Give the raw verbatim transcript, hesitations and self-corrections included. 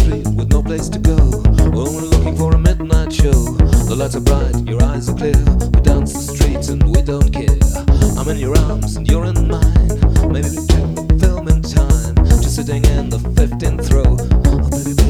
street with no place to go. Well, we're looking for a midnight show. The lights are bright, your eyes are clear. We dance the streets and we don't care. I'm in your arms and you're in mine. Maybe we check the film in time, just sitting in the fifteenth row. Oh, baby, baby.